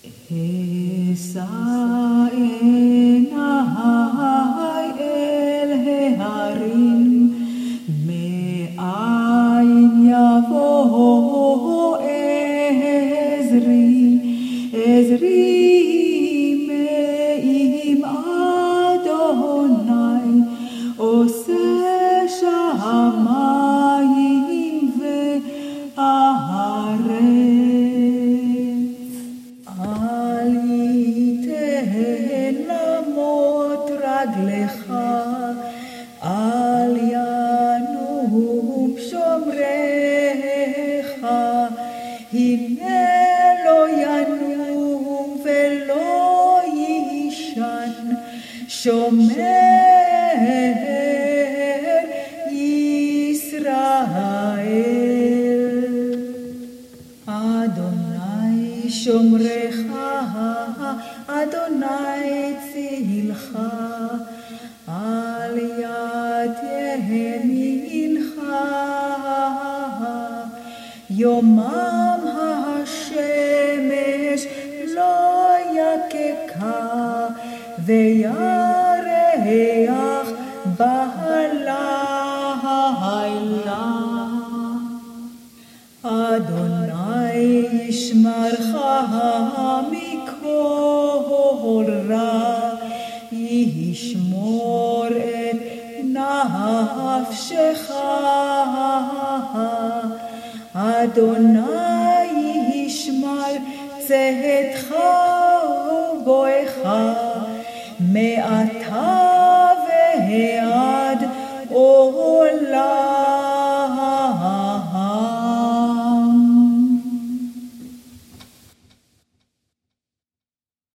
אשא עיניי אל ההרים, מאין יבוא עזרי, עזרי מעם אדוני, עושה שמיים וארץ. אל ייתן למוט רגלך, אל ינום שומרך, הנה לא ינום ולא יישן שומר ישראל. אדוני שומרך, אדוני צילך, על יד ימינך, יומם השמש לא יככה, וירח בלילה. אדוני ישמרך מכל רע, ישמור את נפשך. אדוני ישמר צאתך ובואך, מעתה והלאה.